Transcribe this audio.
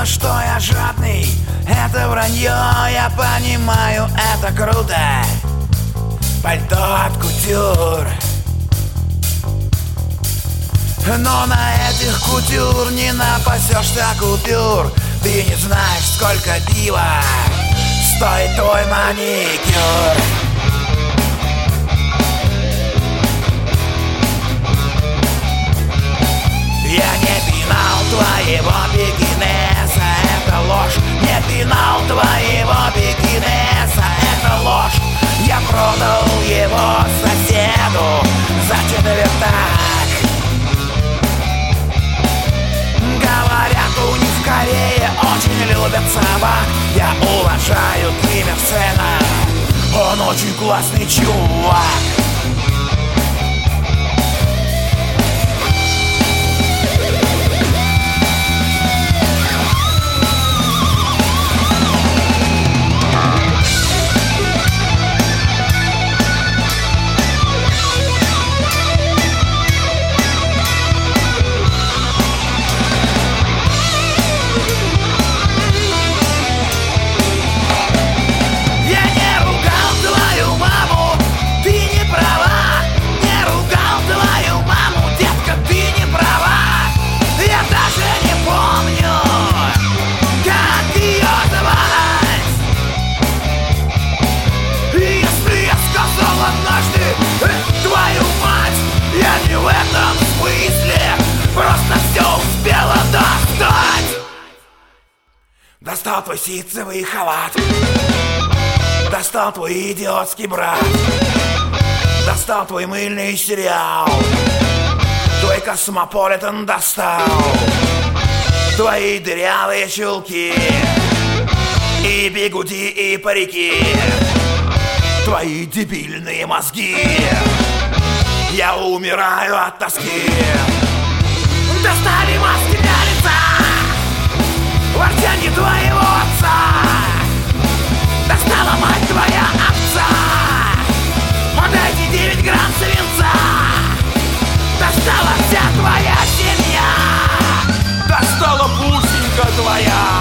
Понятно, что я жадный, это вранье, я понимаю, это круто. Пальто от кутюр, но на этих кутюр не напасешься купюр. Ты не знаешь, сколько пива стоит твой маникюр. Я не пинал твоего пекинеса, это ложь. Не пинал твоего пекинеса, это ложь. Я продал его соседу за четвертак. Говорят, у них в Корее очень любят собак. Я уважаю Киммерсена, он очень классный чувак. Достал твой ситцевый халат, достал твой идиотский брат, достал твой мыльный сериал, твой Космополитен достал, твои дырявые чулки и бигуди, и парики, твои дебильные мозги. Я умираю от тоски. Достали маски для лица, ворчанье твоего отца. Достала мать твоя овца, подайте 9 грамм свинца. Достала вся твоя семья, достала бусинка твоя.